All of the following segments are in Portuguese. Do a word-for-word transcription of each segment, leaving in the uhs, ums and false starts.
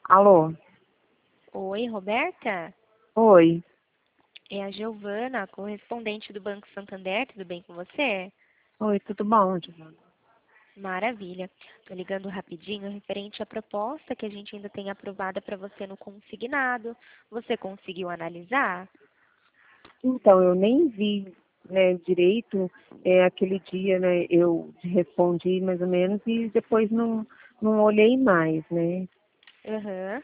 Alô? Oi, Roberta? Oi. É a Giovana, correspondente do Banco Santander. Tudo bem com você? Oi, tudo bom, Giovana? Maravilha. Estou ligando rapidinho referente à proposta que a gente ainda tem aprovada para você no consignado. Você conseguiu analisar? Então, eu nem vi, né, direito é, aquele dia, né, eu respondi mais ou menos e depois não, não olhei mais, né? Aham.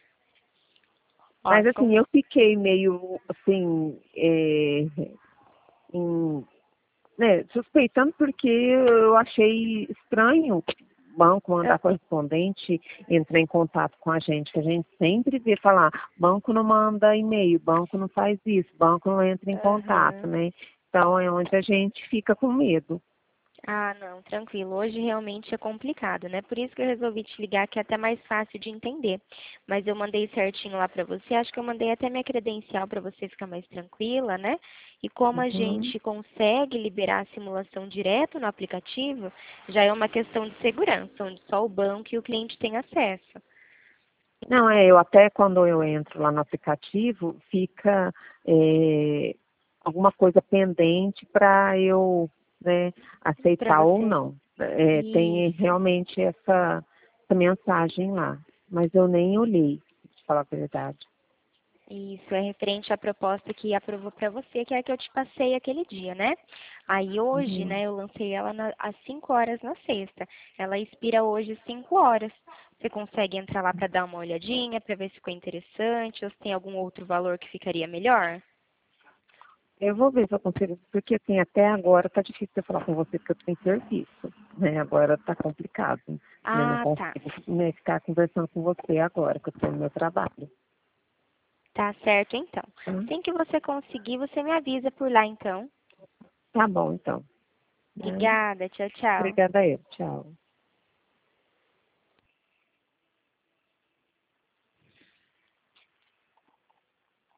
Ó, Mas as assim, con- eu fiquei meio assim, é, em, né, suspeitando porque eu achei estranho o banco mandar ah, correspondente entrar em contato com a gente, que a gente sempre vê falar, banco não manda e-mail, banco não faz isso, banco não entra em contato, Aham. né? Então é onde a gente fica com medo. Ah, não, tranquilo. Hoje realmente é complicado, né? Por isso que eu resolvi te ligar, que é até mais fácil de entender. Mas eu mandei certinho lá para você. Acho que eu mandei até minha credencial para você ficar mais tranquila, né? E como a Uhum. gente consegue liberar a simulação direto no aplicativo, já é uma questão de segurança, onde só o banco e o cliente têm acesso. Não, é, eu até quando eu entro lá no aplicativo, fica é, alguma coisa pendente para eu, né, Para aceitar ou você. não. É, tem Isso. realmente essa, essa mensagem lá, mas eu nem olhei, pra te falar a verdade. Isso é referente à proposta que aprovou para você, que é a que eu te passei aquele dia, né? Aí hoje, Uhum. né, eu lancei ela na- às cinco horas na sexta. Ela expira hoje às cinco horas. Você consegue entrar lá para dar uma olhadinha, para ver se ficou interessante, ou se tem algum outro valor que ficaria melhor? Eu vou ver se eu consigo, porque assim, até agora tá difícil eu falar com você porque eu tenho serviço, né? Agora tá complicado, né? Não Ah, tá. consigo, né, ficar conversando com você agora, que eu estou no meu trabalho. Tá certo, então. Tá? Assim que você conseguir, você me avisa por lá, então. Tá bom, então. Né? Obrigada. Tchau, tchau. Obrigada a eu. Tchau.